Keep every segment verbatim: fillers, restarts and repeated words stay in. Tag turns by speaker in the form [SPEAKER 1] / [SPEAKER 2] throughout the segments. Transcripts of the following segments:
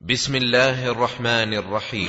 [SPEAKER 1] بسم الله الرحمن الرحيم.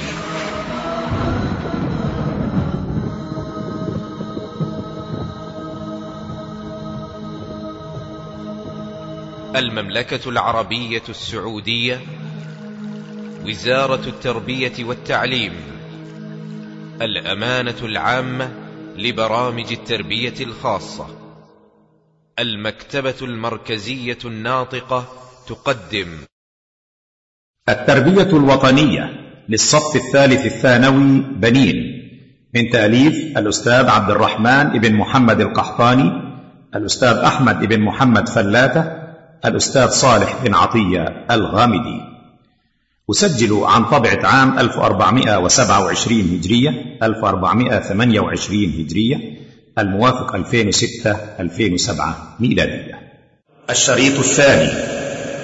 [SPEAKER 1] المملكة العربية السعودية، وزارة التربية والتعليم، الأمانة العامة لبرامج التربية الخاصة، المكتبة المركزية الناطقة تقدم
[SPEAKER 2] التربية الوطنية للصف الثالث الثانوي بنين، من تأليف الأستاذ عبد الرحمن بن محمد القحطاني، الأستاذ أحمد بن محمد فلاتة، الأستاذ صالح بن عطية الغامدي. أسجل عن طبعة عام ألف وأربعمائة وسبعة وعشرين هجرية ألف وأربعمائة وثمانية وعشرين هجرية، الموافق ألفين وستة ألفين وسبعة ميلادية. الشريط الثاني.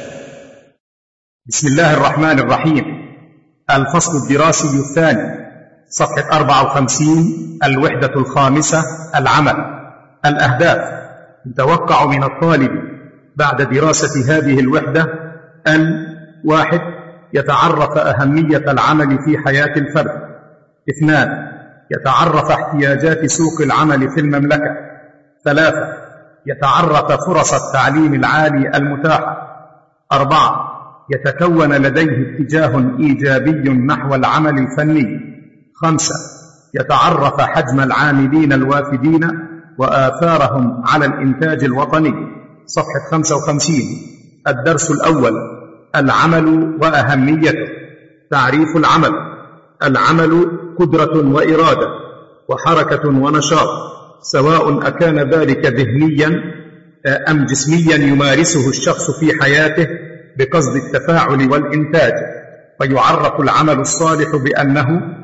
[SPEAKER 3] بسم الله الرحمن الرحيم. الفصل الدراسي الثاني، صفحة أربعة وخمسين، الوحدة الخامسة، العمل. الأهداف: يتوقع من الطالب بعد دراسة هذه الوحدة أن: واحد، يتعرف أهمية العمل في حياة الفرد. اثنان، يتعرف احتياجات سوق العمل في المملكة. ثلاثة، يتعرف فرص التعليم العالي المتاحة. أربعة، يتكون لديه اتجاه إيجابي نحو العمل الفني. خمسة، يتعرف حجم العاملين الوافدين وآثارهم على الإنتاج الوطني. صفحة خمسة وخمسين. الدرس الأول: العمل وأهميته. تعريف العمل: العمل قدرة وإرادة وحركة ونشاط، سواء أكان ذلك ذهنيا أم جسميا يمارسه الشخص في حياته بقصد التفاعل والإنتاج. ويعرف العمل الصالح بأنه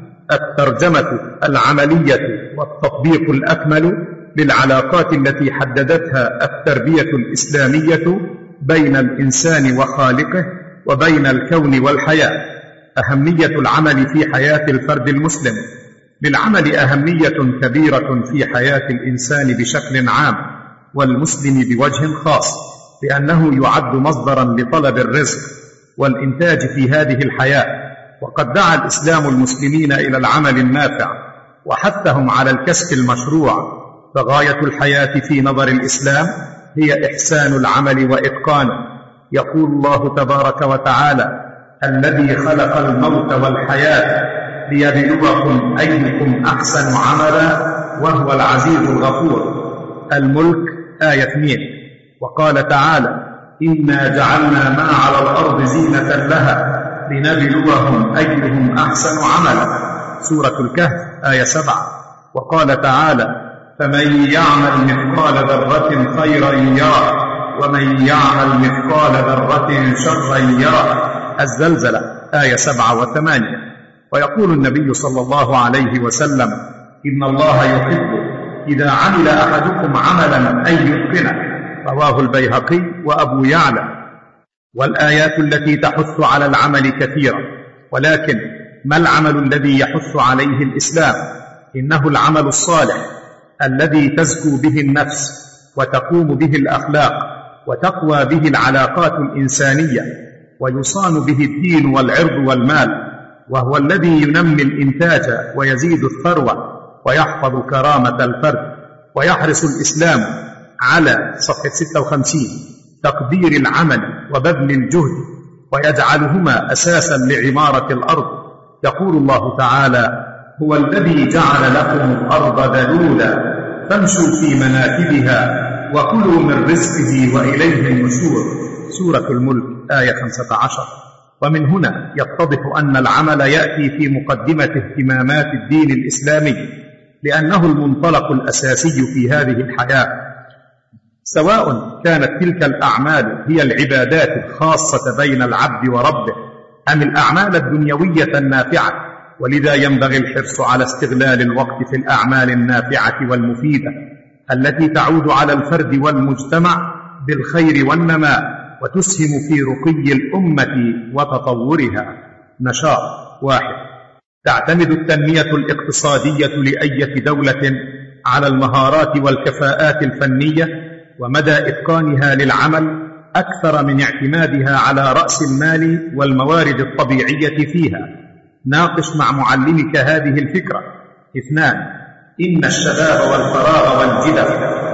[SPEAKER 3] الترجمة العملية والتطبيق الأكمل للعلاقات التي حددتها التربية الإسلامية بين الإنسان وخالقه وبين الكون والحياة. أهمية العمل في حياة الفرد المسلم: للعمل أهمية كبيرة في حياة الإنسان بشكل عام، والمسلم بوجه خاص، لأنه يعد مصدرا لطلب الرزق والإنتاج في هذه الحياة. وقد دعا الإسلام المسلمين إلى العمل النافع وحثهم على الكسب المشروع، فغاية الحياة في نظر الإسلام هي إحسان العمل وإتقانه. يقول الله تبارك وتعالى: الذي خلق الموت والحياة ليبلوكم أيكم أحسن عملا وهو العزيز الغفور. الملك آية اثنين. وقال تعالى: إنا جعلنا ما على الأرض زينة لها لنبلوهم أيهم أحسن عملا. سورة الكهف آية سبعة. وقال تعالى: فمن يعمل مثقال ذرة خيرا يره ومن يعمل مثقال ذرة شرا يره. الزلزلة آية سبعة وثمانية. ويقول النبي صلى الله عليه وسلم: إن الله يحب إذا عمل أحدكم عملا أن يتقنه. رواه البيهقي وأبو يعلى. والآيات التي تحث على العمل كثيرة، ولكن ما العمل الذي يحث عليه الإسلام؟ إنه العمل الصالح الذي تزكو به النفس وتقوم به الأخلاق وتقوى به العلاقات الإنسانية ويصان به الدين والعرض والمال، وهو الذي ينمي الإنتاج ويزيد الثروة ويحفظ كرامة الفرد. ويحرص الإسلام على صفحة ستة وخمسين تقدير العمل وبذل الجهد، ويجعلهما أساسا لعمارة الأرض. يقول الله تعالى: هو الذي جعل لكم الأرض ذلولا فامشوا في مناكبها وكلوا من رزقه وإليه النشور. سورة الملك آية خمسة عشر. ومن هنا يتضح أن العمل يأتي في مقدمة اهتمامات الدين الإسلامي، لأنه المنطلق الأساسي في هذه الحياة، سواء كانت تلك الأعمال هي العبادات الخاصة بين العبد وربه أم الأعمال الدنيوية النافعة. ولذا ينبغي الحرص على استغلال الوقت في الأعمال النافعة والمفيدة التي تعود على الفرد والمجتمع بالخير والنماء وتسهم في رقي الأمة وتطورها. نشاط: واحد، تعتمد التنمية الاقتصادية لأية دولة على المهارات والكفاءات الفنية ومدى إتقانها للعمل أكثر من اعتمادها على رأس المال والموارد الطبيعية فيها. ناقش مع معلمك هذه الفكرة. اثنان، إن الشباب والفراغ والجدة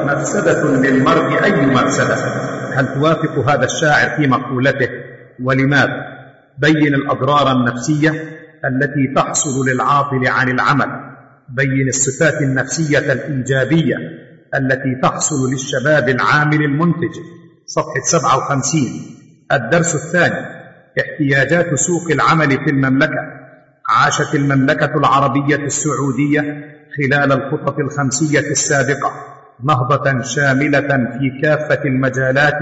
[SPEAKER 3] مفسدة للمرء أي مفسدة. هل توافق هذا الشاعر في مقولته؟ ولماذا؟ بين الأضرار النفسية التي تحصل للعاطل عن العمل. بين الصفات النفسية الإيجابية التي تحصل للشباب العامل المنتج. صفحة سبعة وخمسين. الدرس الثاني، احتياجات سوق العمل في المملكة. عاشت المملكة العربية السعودية خلال الخطط الخمسية السابقة نهضة شاملة في كافة المجالات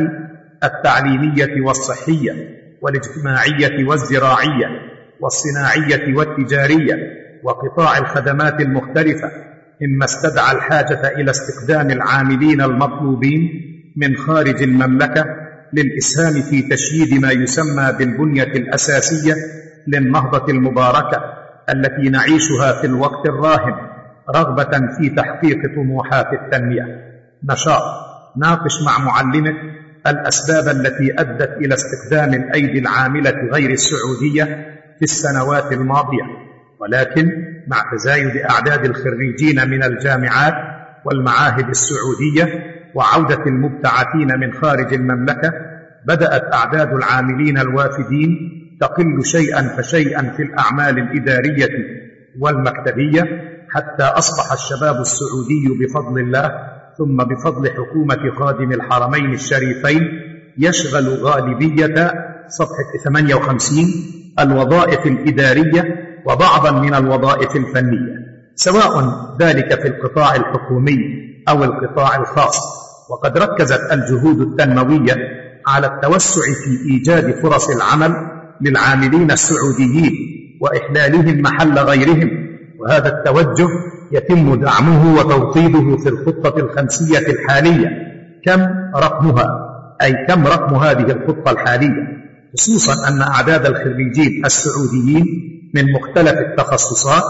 [SPEAKER 3] التعليمية والصحية والاجتماعية والزراعية والصناعية والتجارية وقطاع الخدمات المختلفة، مما استدعى الحاجة إلى استخدام العاملين المطلوبين من خارج المملكة للإسهام في تشييد ما يسمى بالبنية الأساسية للنهضة المباركة التي نعيشها في الوقت الراهن، رغبة في تحقيق طموحات التنمية. نشاط. ناقش مع معلمك الأسباب التي أدت إلى استخدام الأيدي العاملة غير السعودية في السنوات الماضية، ولكن مع تزايد أعداد الخريجين من الجامعات والمعاهد السعودية وعودة المبتعثين من خارج المملكة، بدأت أعداد العاملين الوافدين تقل شيئا فشيئا في الأعمال الإدارية والمكتبية، حتى أصبح الشباب السعودي بفضل الله ثم بفضل حكومة خادم الحرمين الشريفين يشغل غالبية صفحة ثمانية وخمسين الوظائف الإدارية وبعضا من الوظائف الفنية، سواء ذلك في القطاع الحكومي أو القطاع الخاص. وقد ركزت الجهود التنموية على التوسع في إيجاد فرص العمل للعاملين السعوديين وإحلالهم محل غيرهم، وهذا التوجه يتم دعمه وتوطيده في الخطة الخمسية الحالية. كم رقمها؟ أي كم رقم هذه الخطة الحالية؟ خصوصا أن أعداد الخريجين السعوديين من مختلف التخصصات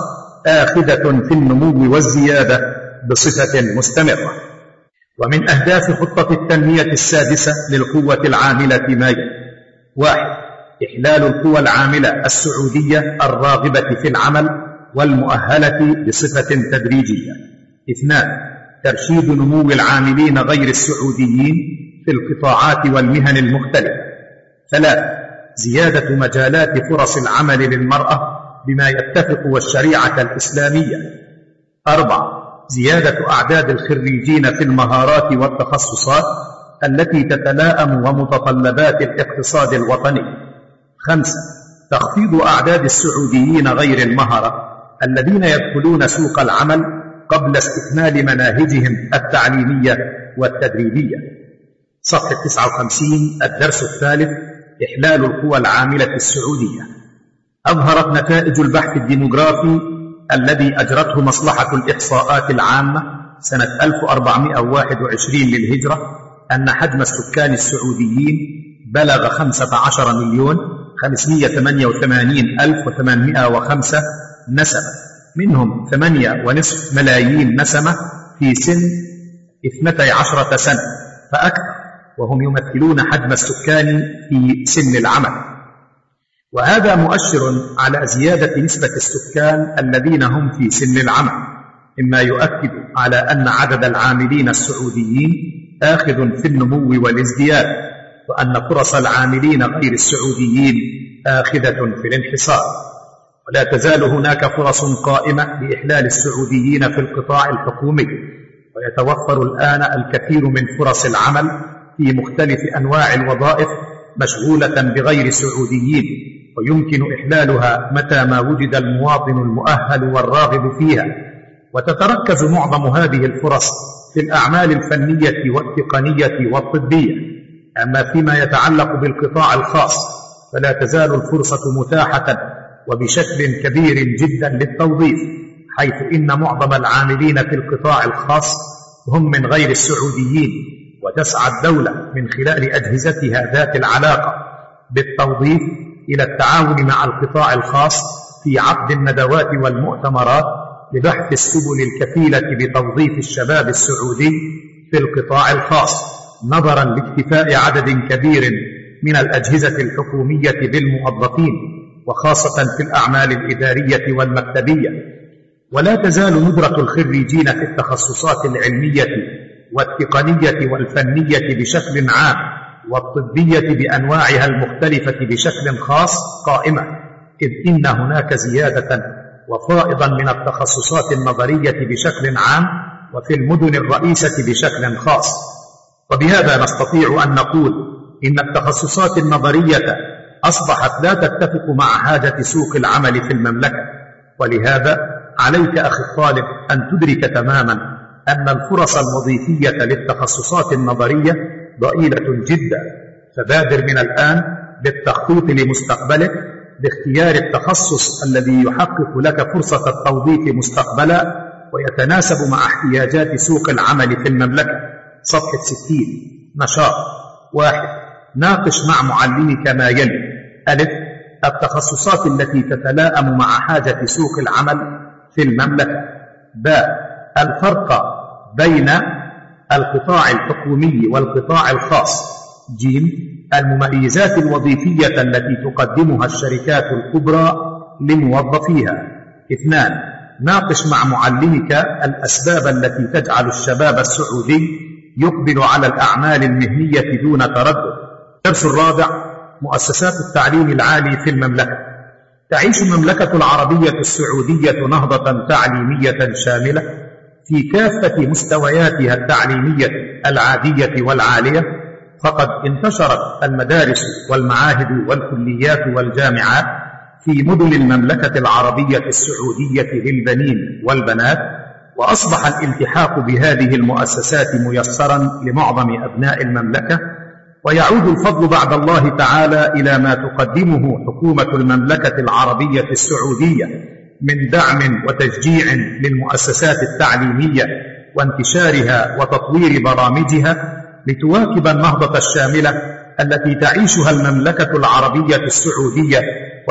[SPEAKER 3] آخذة في النمو والزيادة بصفة مستمرة. ومن أهداف خطة التنمية السادسة للقوة العاملة ما يلي: واحد، إحلال القوى العاملة السعودية الراغبة في العمل والمؤهلة بصفة تدريجية. اثنان، ترشيد نمو العاملين غير السعوديين في القطاعات والمهن المختلفة. ثلاث، زيادة مجالات فرص العمل للمرأة بما يتفق والشريعة الإسلامية. أربع، زيادة أعداد الخريجين في المهارات والتخصصات التي تتلائم ومتطلبات الاقتصاد الوطني. خمسة، تخفيض أعداد السعوديين غير المهرة الذين يدخلون سوق العمل قبل استكمال مناهجهم التعليمية والتدريبية. صفحة تسعة وخمسين. الدرس الثالث: إحلال القوى العاملة السعودية. أظهرت نتائج البحث الديموغرافي الذي أجرته مصلحة الإحصاءات العامة سنة ألف وأربعمائة وواحد وعشرين للهجرة أن حجم السكان السعوديين بلغ خمسة عشر مليون خمسمائة وثمانية وثمانين ألف وثمانمائة وخمسة نسمة، منهم ثمانية ونصف ملايين نسمة في سن اثنتي عشرة سنة فأكثر، وهم يمثلون حجم السكان في سن العمل. وهذا مؤشر على زيادة نسبة السكان الذين هم في سن العمل، مما يؤكد على أن عدد العاملين السعوديين آخذ في النمو والازدياد، وأن فرص العاملين غير السعوديين آخذة في الانحصار. ولا تزال هناك فرص قائمة لإحلال السعوديين في القطاع الحكومي، ويتوفر الآن الكثير من فرص العمل في مختلف أنواع الوظائف مشغولة بغير سعوديين، ويمكن إحلالها متى ما وجد المواطن المؤهل والراغب فيها. وتتركز معظم هذه الفرص في الأعمال الفنية والتقنية والطبية. أما فيما يتعلق بالقطاع الخاص فلا تزال الفرصة متاحة وبشكل كبير جدا للتوظيف، حيث إن معظم العاملين في القطاع الخاص هم من غير السعوديين، وتسعى الدولة من خلال أجهزتها ذات العلاقة بالتوظيف إلى التعاون مع القطاع الخاص في عقد الندوات والمؤتمرات لبحث السبل الكفيلة بتوظيف الشباب السعودي في القطاع الخاص، نظرا لاكتفاء عدد كبير من الأجهزة الحكومية بالموظفين، وخاصة في الأعمال الإدارية والمكتبية. ولا تزال ندرة الخريجين في التخصصات العلمية والتقنية والفنية بشكل عام والطبية بأنواعها المختلفة بشكل خاص قائمة، إذ إن هناك زيادة وفائضا من التخصصات النظرية بشكل عام وفي المدن الرئيسة بشكل خاص. وبهذا نستطيع أن نقول إن التخصصات النظرية أصبحت لا تتفق مع حاجة سوق العمل في المملكة. ولهذا عليك أخي الطالب أن تدرك تماما أن الفرص الوظيفية للتخصصات النظرية ضئيلة جدا، فبادر من الآن بالتخطيط لمستقبلك باختيار التخصص الذي يحقق لك فرصة التوظيف مستقبلا ويتناسب مع احتياجات سوق العمل في المملكة. صفحة ستين. نشاط واحد. ناقش مع معلمك ما يلي: ألف. التخصصات التي تتلائم مع حاجة سوق العمل في المملكة. باء. الفرق بين القطاع الحكومي والقطاع الخاص. جيم. المميزات الوظيفية التي تقدمها الشركات الكبرى لموظفيها. اثنان. ناقش مع معلمك الأسباب التي تجعل الشباب السعودي يقبل على الأعمال المهنية دون تردد. الدرس الرابع: مؤسسات التعليم العالي في المملكة. تعيش المملكة العربية السعودية نهضة تعليمية شاملة في كافة مستوياتها التعليمية العادية والعالية، فقد انتشرت المدارس والمعاهد والكليات والجامعات في مدن المملكة العربية السعودية للبنين والبنات، وأصبح الالتحاق بهذه المؤسسات ميسرا لمعظم أبناء المملكة. ويعود الفضل بعد الله تعالى إلى ما تقدمه حكومة المملكة العربية السعودية من دعم وتشجيع للمؤسسات التعليمية وانتشارها وتطوير برامجها لتواكب النهضة الشاملة التي تعيشها المملكة العربية السعودية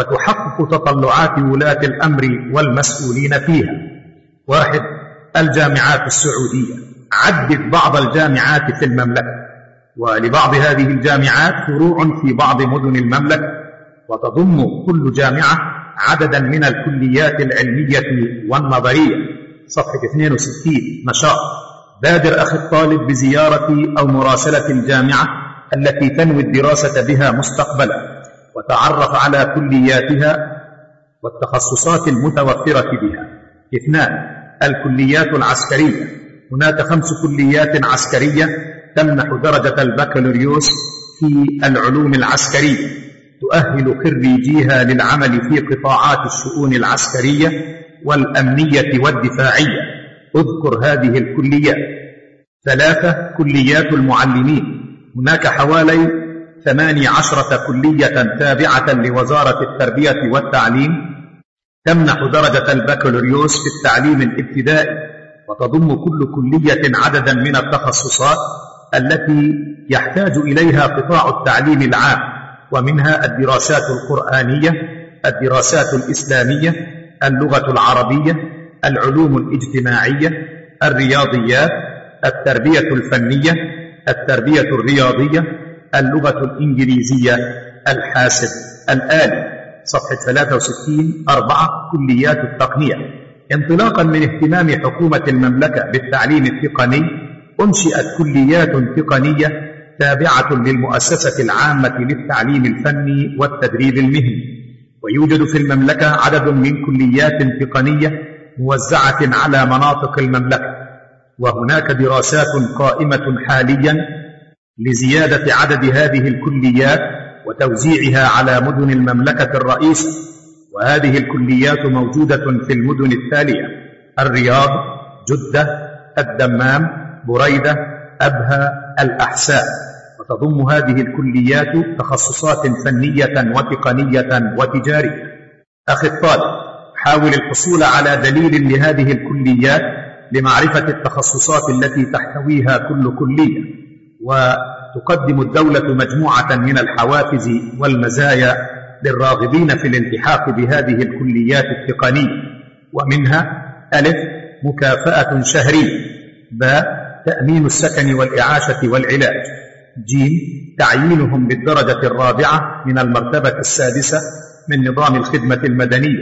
[SPEAKER 3] وتحقق تطلعات ولاة الأمر والمسؤولين فيها. واحد. الجامعات السعودية. عدد بعض الجامعات في المملكة، ولبعض هذه الجامعات فروع في بعض مدن المملكة، وتضم كل جامعة عددا من الكليات العلمية والنظرية. صفحة اثنين وستين. نشاط. بادر أخي الطالب بزيارة أو مراسلة الجامعة التي تنوي الدراسة بها مستقبلا، وتعرف على كلياتها والتخصصات المتوفرة بها. اثنان. الكليات العسكرية. هناك خمس كليات عسكرية تمنح درجة البكالوريوس في العلوم العسكرية، تؤهل خريجيها للعمل في قطاعات الشؤون العسكرية والأمنية والدفاعية. اذكر هذه الكليات. ثلاثة. كليات المعلمين. هناك حوالي ثماني عشرة كلية تابعة لوزارة التربية والتعليم تمنح درجة البكالوريوس في التعليم الابتدائي، وتضم كل كلية عددا من التخصصات التي يحتاج إليها قطاع التعليم العام، ومنها الدراسات القرآنية، الدراسات الإسلامية، اللغة العربية، العلوم الاجتماعية، الرياضيات، التربية الفنية، التربية الرياضية، اللغة الإنجليزية، الحاسب الآلي. صفحة ثلاثة وستين. أربعة. كليات التقنية. انطلاقا من اهتمام حكومة المملكة بالتعليم التقني، أنشئت كليات تقنية تابعة للمؤسسة العامة للتعليم الفني والتدريب المهني. ويوجد في المملكة عدد من كليات تقنية موزعة على مناطق المملكة، وهناك دراسات قائمة حاليا لزيادة عدد هذه الكليات وتوزيعها على مدن المملكة الرئيسة. وهذه الكليات موجودة في المدن التالية: الرياض، جدة، الدمام، بريدة، أبها، الأحساء. وتضم هذه الكليات تخصصات فنية وتقنية وتجارية. أخي الطالب، حاول الحصول على دليل لهذه الكليات لمعرفة التخصصات التي تحتويها كل كلية، وتقدم الدولة مجموعة من الحوافز والمزايا للراغبين في الالتحاق بهذه الكليات التقنية، ومنها: ألف. مكافأة شهرية. ب. تأمين السكن والإعاشة والعلاج. ج تعيينهم بالدرجة الرابعة من المرتبة السادسة من نظام الخدمة المدنية.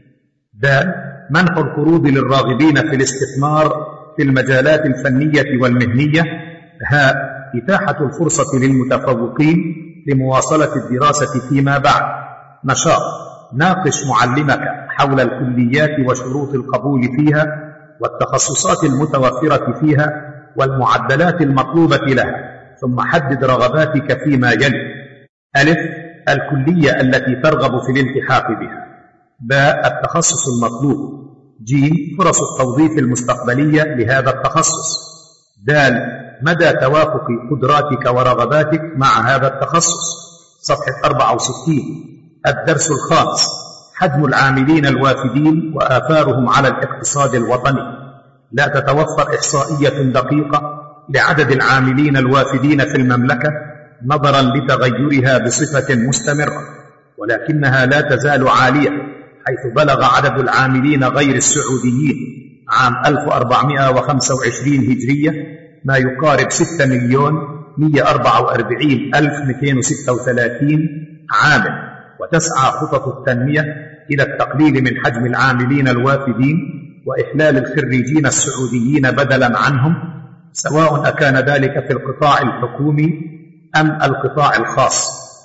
[SPEAKER 3] د منح القروض للراغبين في الاستثمار في المجالات الفنية والمهنية. ه إتاحة الفرصة للمتفوقين لمواصلة الدراسة فيما بعد. نشاط ناقش معلمك حول الكليات وشروط القبول فيها والتخصصات المتوفرة فيها والمعدلات المطلوبة لها، ثم حدد رغباتك فيما يلي: ألف الكلية التي ترغب في الالتحاق بها. باء التخصص المطلوب. ج فرص التوظيف المستقبلية لهذا التخصص. د مدى توافق قدراتك ورغباتك مع هذا التخصص. صفحة أربعة وستين. الدرس الخامس: حجم العاملين الوافدين وآثارهم على الاقتصاد الوطني. لا تتوفر إحصائية دقيقة لعدد العاملين الوافدين في المملكة نظرا لتغيرها بصفة مستمرة، ولكنها لا تزال عالية، حيث بلغ عدد العاملين غير السعوديين عام ألف وأربعمائة وخمسة وعشرين هجرية ما يقارب ستة مليون مئة وأربعة وأربعين ألف ومئتين وستة وثلاثين عامل، وتسعى خطط التنمية إلى التقليل من حجم العاملين الوافدين وإحلال الخريجين السعوديين بدلا عنهم، سواء أكان ذلك في القطاع الحكومي أم القطاع الخاص.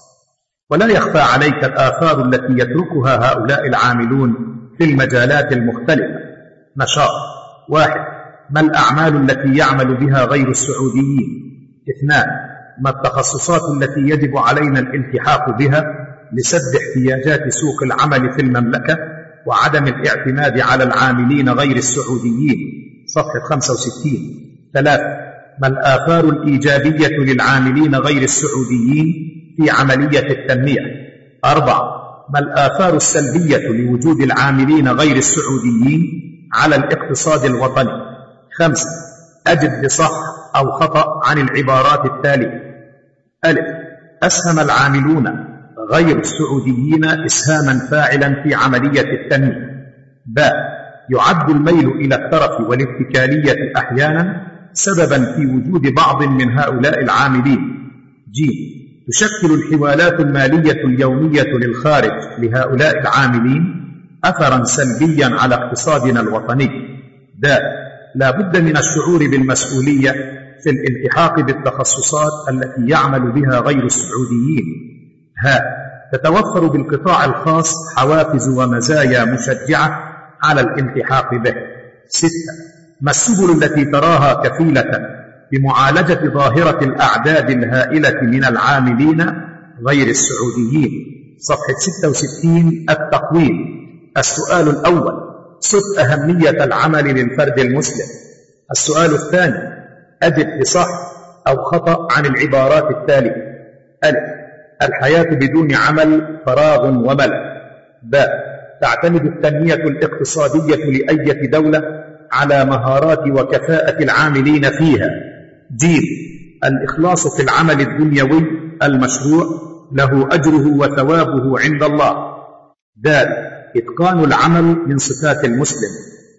[SPEAKER 3] ولا يخفى عليك الآثار التي يتركها هؤلاء العاملون في المجالات المختلفة. نشاط: واحد ما الأعمال التي يعمل بها غير السعوديين؟ اثنان ما التخصصات التي يجب علينا الالتحاق بها لسد احتياجات سوق العمل في المملكة وعدم الاعتماد على العاملين غير السعوديين؟ صفحة خمسة وستين. ثلاثة ما الآثار الإيجابية للعاملين غير السعوديين في عملية التنمية؟ أربعة ما الآثار السلبية لوجود العاملين غير السعوديين على الاقتصاد الوطني؟ خمسة أجب بصح أو خطأ عن العبارات التالية: ألف أسهم العاملون غير السعوديين إسهاما فاعلا في عملية التنمية. باء يعد الميل إلى الترف والاتكالية أحيانا سببا في وجود بعض من هؤلاء العاملين. ج تشكل الحوالات المالية اليومية للخارج لهؤلاء العاملين أثرا سلبيا على اقتصادنا الوطني. د لا بد من الشعور بالمسؤولية في الالتحاق بالتخصصات التي يعمل بها غير السعوديين. ه تتوفر بالقطاع الخاص حوافز ومزايا مشجعة على الالتحاق به. ستة ما السبل التي تراها كفيلة بمعالجة ظاهرة الأعداد الهائلة من العاملين غير السعوديين؟ صفحة ستة وستين. التقويم. السؤال الأول: صف أهمية العمل للفرد المسلم. السؤال الثاني: أجب بصح أو خطأ عن العبارات التالية: ألف الحياة بدون عمل فراغ وملل. باء تعتمد التنمية الاقتصادية لأية دولة على مهارات وكفاءة العاملين فيها. ج الإخلاص في العمل الدنيوي المشروع له أجره وثوابه عند الله. د إتقان العمل من صفات المسلم.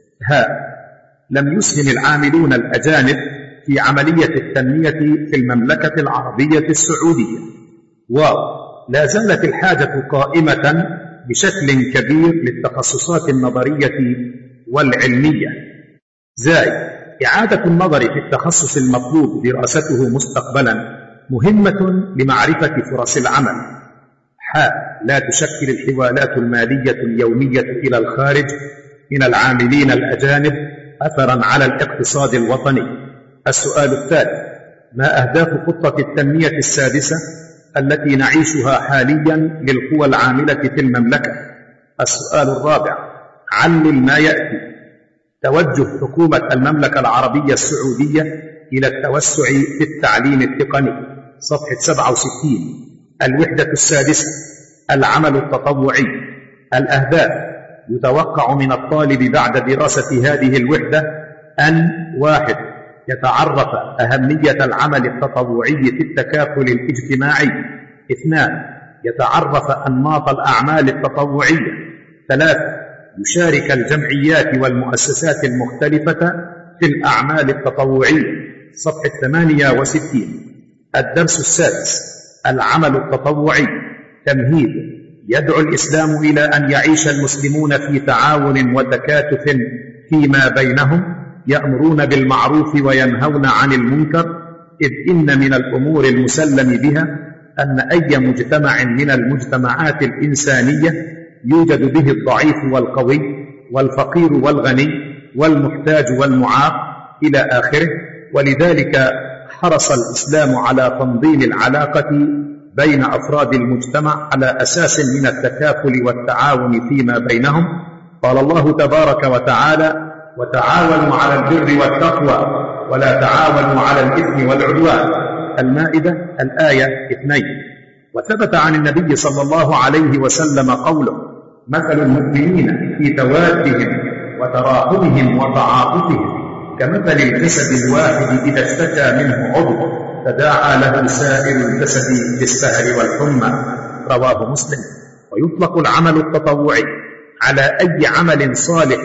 [SPEAKER 3] ه لم يسهم العاملون الأجانب في عملية التنمية في المملكة العربية السعودية. واو لا زالت الحاجة قائمة بشكل كبير للتخصصات النظرية والعلمية. زائد إعادة النظر في التخصص المطلوب دراسته مستقبلا مهمة لمعرفة فرص العمل. ح لا تشكل الحوالات المالية اليومية إلى الخارج من العاملين الأجانب أثرا على الاقتصاد الوطني. السؤال الثالث: ما أهداف خطة التنمية السادسة التي نعيشها حاليا للقوى العاملة في المملكة؟ السؤال الرابع: علل ما يأتي. توجه حكومة المملكة العربية السعودية إلى التوسع في التعليم التقني. صفحة سبعة وستين. الوحدة السادسة: العمل التطوعي. الأهداف: يتوقع من الطالب بعد دراسة هذه الوحدة أن: واحد يتعرف أهمية العمل التطوعي في التكافل الاجتماعي. اثنان يتعرف أنماط الأعمال التطوعية. ثلاثة يشارك الجمعيات والمؤسسات المختلفة في الأعمال التطوعية. صفحة ثمانية وستين. الدرس السادس: العمل التطوعي. تمهيد: يدعو الإسلام إلى أن يعيش المسلمون في تعاون وتكاتف فيما بينهم، يأمرون بالمعروف وينهون عن المنكر، إذ إن من الأمور المسلم بها أن أي مجتمع من المجتمعات الإنسانية يوجد به الضعيف والقوي والفقير والغني والمحتاج والمعاق إلى آخره، ولذلك حرص الإسلام على تنظيم العلاقة بين أفراد المجتمع على أساس من التكافل والتعاون فيما بينهم. قال الله تبارك وتعالى: وتعاونوا على البر والتقوى ولا تعاونوا على الإثم والعدوان. المائدة الآية اثنين. وثبت عن النبي صلى الله عليه وسلم قوله: مثل المؤمنين في توادهم وتراحمهم وتعاطفهم كمثل الجسد الواحد إذا اشتكى منه عضو تداعى له سائر الجسد بالسهر والحمى. رواه مسلم. ويطلق العمل التطوعي على أي عمل صالح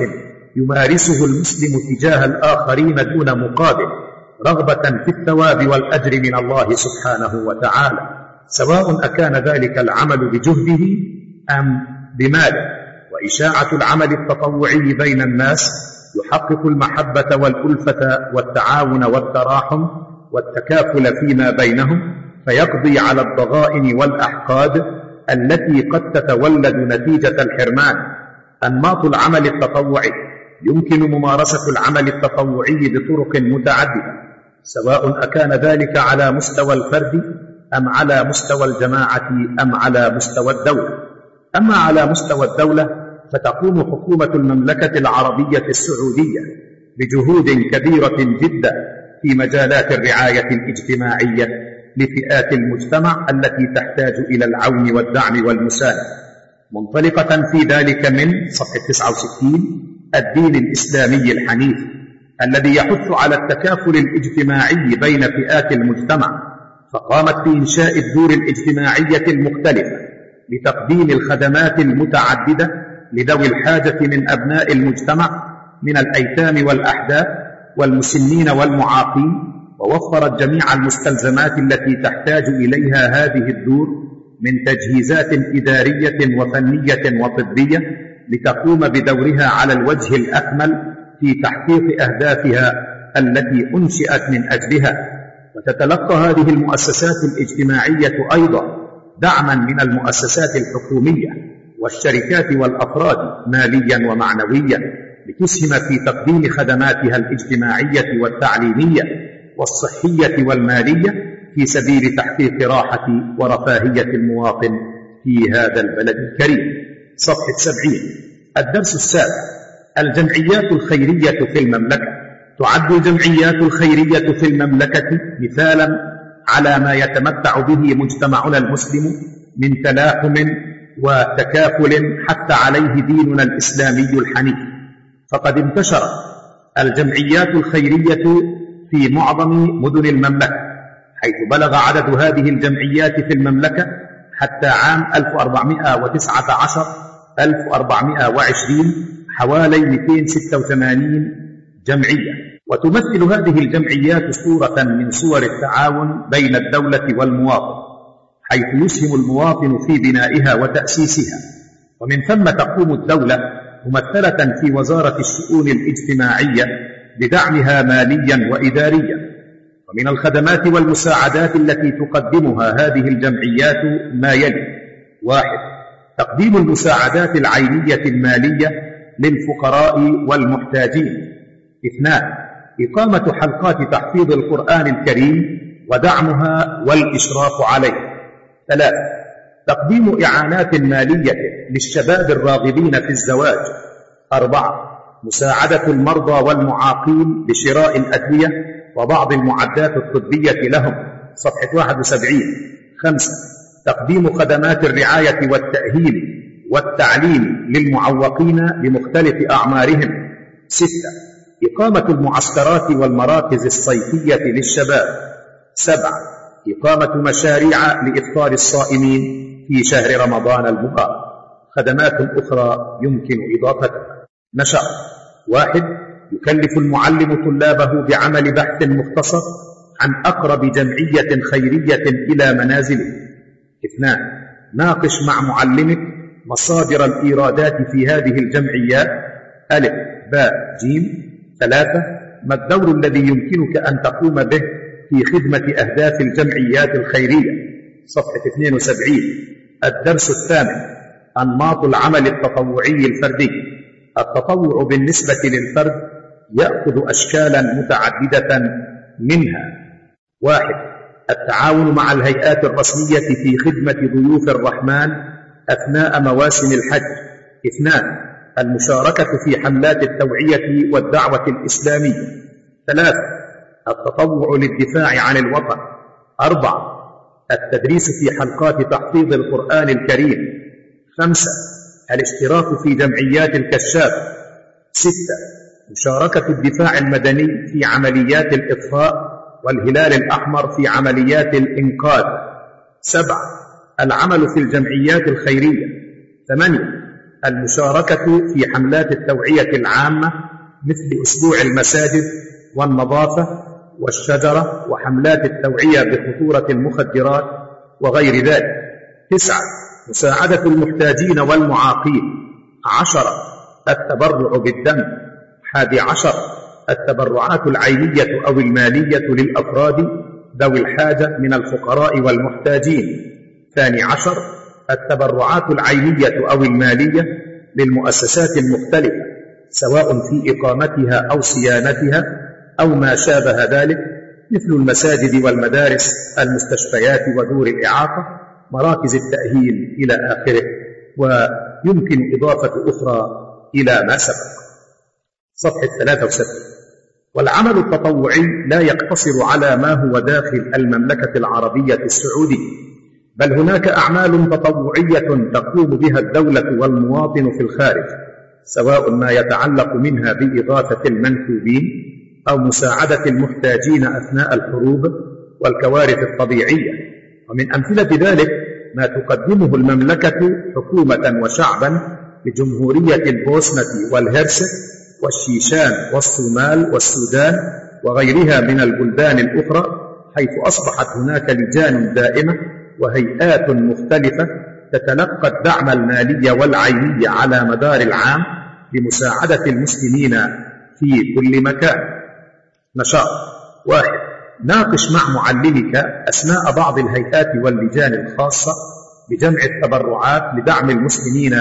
[SPEAKER 3] يمارسه المسلم تجاه الآخرين دون مقابل، رغبة في الثواب والأجر من الله سبحانه وتعالى، سواء أكان ذلك العمل بجهده أم بماله. وإشاعة العمل التطوعي بين الناس يحقق المحبة والألفة والتعاون والتراحم والتكافل فيما بينهم، فيقضي على الضغائن والأحقاد التي قد تتولد نتيجة الحرمان. أنماط العمل التطوعي: يمكن ممارسة العمل التطوعي بطرق متعددة، سواء أكان ذلك على مستوى الفرد أم على مستوى الجماعة أم على مستوى الدولة. أما على مستوى الدولة فتقوم حكومة المملكة العربية السعودية بجهود كبيرة جدا في مجالات الرعاية الاجتماعية لفئات المجتمع التي تحتاج إلى العون والدعم والمساندة، منطلقة في ذلك من صفحة تسعة وستين الدين الإسلامي الحنيف الذي يحث على التكافل الاجتماعي بين فئات المجتمع، فقامت بإنشاء الدور الاجتماعية المختلفة لتقديم الخدمات المتعددة لذوي الحاجة من أبناء المجتمع من الأيتام والأحداث والمسنين والمعاقين، ووفرت جميع المستلزمات التي تحتاج إليها هذه الدور من تجهيزات إدارية وفنية وطبية لتقوم بدورها على الوجه الأكمل في تحقيق أهدافها التي أنشئت من أجلها. وتتلقى هذه المؤسسات الاجتماعية أيضا دعما من المؤسسات الحكومية والشركات والأفراد ماليا ومعنويا لتسهم في تقديم خدماتها الاجتماعية والتعليمية والصحية والمالية في سبيل تحقيق راحة ورفاهية المواطن في هذا البلد الكريم. صفحة سبعين. الدرس السابع: الجمعيات الخيرية في المملكة. تعد الجمعيات الخيرية في المملكة مثالا على ما يتمتع به مجتمعنا المسلم من تلاحم وتكافل حتى عليه ديننا الإسلامي الحنيف، فقد انتشرت الجمعيات الخيرية في معظم مدن المملكة، حيث بلغ عدد هذه الجمعيات في المملكة حتى عام ألف وأربعمائة وتسعة عشر ألف وأربعمائة وعشرين حوالي مئتين وستة وثمانين جمعية. وتمثل هذه الجمعيات صورة من صور التعاون بين الدولة والمواطن، حيث يسهم المواطن في بنائها وتأسيسها، ومن ثم تقوم الدولة ممثلة في وزارة الشؤون الاجتماعية بدعمها ماليا وإداريا. ومن الخدمات والمساعدات التي تقدمها هذه الجمعيات ما يلي: واحد: تقديم المساعدات العينية المالية للفقراء والمحتاجين. اثنان: إقامة حلقات تحفيظ القرآن الكريم ودعمها والإشراف عليه. ثلاثة: تقديم إعانات مالية للشباب الراغبين في الزواج. أربعة: مساعدة المرضى والمعاقين بشراء الأدوية وبعض المعدات الطبية لهم. صفحة واحد وسبعين. خمسة: تقديم خدمات الرعاية والتأهيل والتعليم للمعوقين بمختلف أعمارهم. ستة: إقامة المعسكرات والمراكز الصيفية للشباب. سبعة: إقامة مشاريع لإفطار الصائمين في شهر رمضان المبارك. خدمات أخرى يمكن إضافتها: نشاط: واحد: يكلف المعلم طلابه بعمل بحث مختصر عن أقرب جمعية خيرية إلى منازله. اثنان، ناقش مع معلمك مصادر الإيرادات في هذه الجمعيات. ألف باء جيم. ثلاثة، ما الدور الذي يمكنك أن تقوم به في خدمة أهداف الجمعيات الخيرية؟ صفحة اثنين وسبعين. الدرس الثامن، أنماط العمل التطوعي الفردي. التطوع بالنسبة للفرد يأخذ أشكالا متعددة، منها: واحد، التعاون مع الهيئات الرسمية في خدمة ضيوف الرحمن أثناء مواسم الحج. اثنان، المشاركة في حملات التوعية والدعوة الإسلامية. ثلاثة، التطوع للدفاع عن الوطن. أربعة، التدريس في حلقات تحفيظ القرآن الكريم. خمسة، الاشتراك في جمعيات الكشاف. ستة، مشاركة الدفاع المدني في عمليات الإطفاء والهلال الأحمر في عمليات الإنقاذ. سبعة، العمل في الجمعيات الخيرية. ثمانية، المشاركة في حملات التوعية العامة مثل أسبوع المساجد والنظافة والشجرة وحملات التوعية بخطورة المخدرات وغير ذلك. تسعة، مساعدة المحتاجين والمعاقين. عشرة، التبرع بالدم. حادي عشر، التبرعات العينية أو المالية للأفراد ذوي الحاجة من الفقراء والمحتاجين. ثاني عشر، التبرعات العينية أو المالية للمؤسسات المختلفة سواء في إقامتها أو صيانتها أو ما شابه ذلك، مثل المساجد والمدارس، المستشفيات ودور الإعاقة، مراكز التأهيل إلى آخره، ويمكن إضافة أخرى إلى ما سبق. صفحة ثلاثة وسبعين. والعمل التطوعي لا يقتصر على ما هو داخل المملكة العربية السعودية، بل هناك أعمال تطوعية تقوم بها الدولة والمواطن في الخارج، سواء ما يتعلق منها بإغاثة المنكوبين أو مساعدة المحتاجين أثناء الحروب والكوارث الطبيعية. ومن أمثلة ذلك ما تقدمه المملكة حكومة وشعبا لجمهورية البوسنة والهرسك والشيشان والصومال والسودان وغيرها من البلدان الأخرى، حيث أصبحت هناك لجان دائمة وهيئات مختلفة تتلقى الدعم المالي والعيني على مدار العام لمساعدة المسلمين في كل مكان. نشاط. واحد، ناقش مع معلمك أسماء بعض الهيئات واللجان الخاصة بجمع التبرعات لدعم المسلمين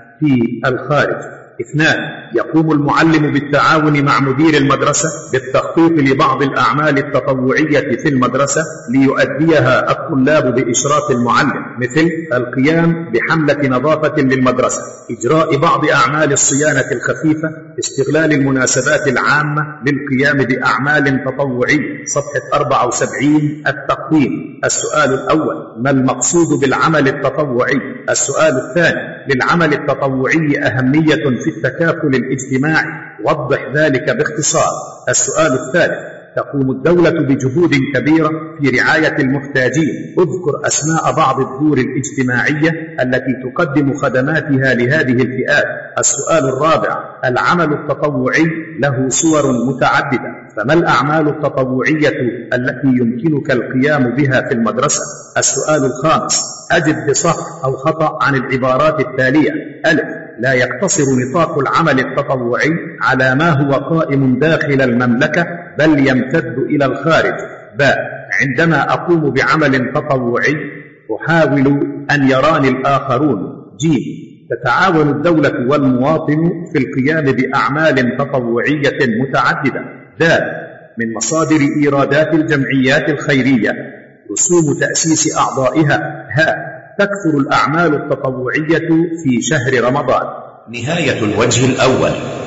[SPEAKER 3] في الخارج. اثنان، يقوم المعلم بالتعاون مع مدير المدرسة بالتخطيط لبعض الأعمال التطوعية في المدرسة ليؤديها الطلاب بإشراف المعلم، مثل القيام بحملة نظافة للمدرسة، إجراء بعض أعمال الصيانة الخفيفة، استغلال المناسبات العامة للقيام بأعمال تطوعية. صفحة أربعة وسبعين. التقويم. السؤال الأول: ما المقصود بالعمل التطوعي؟ السؤال الثاني: للعمل التطوعي أهمية في التكافل الاجتماعي، وضح ذلك باختصار. السؤال الثالث: تقوم الدولة بجهود كبيرة في رعاية المحتاجين، اذكر أسماء بعض الدور الاجتماعية التي تقدم خدماتها لهذه الفئات. السؤال الرابع: العمل التطوعي له صور متعددة، فما الأعمال التطوعية التي يمكنك القيام بها في المدرسة؟ السؤال الخامس: أجب بصح أو خطأ عن العبارات التالية: ألف، لا يقتصر نطاق العمل التطوعي على ما هو قائم داخل المملكة بل يمتد إلى الخارج. باء، عندما أقوم بعمل تطوعي أحاول أن يراني الآخرون. جيم، تتعاون الدولة والمواطن في القيام بأعمال تطوعية متعددة. دال، من مصادر إيرادات الجمعيات الخيرية رسوم تأسيس أعضائها. هاء، تكثر الأعمال التطوعية في شهر رمضان.
[SPEAKER 4] نهاية الوجه الأول.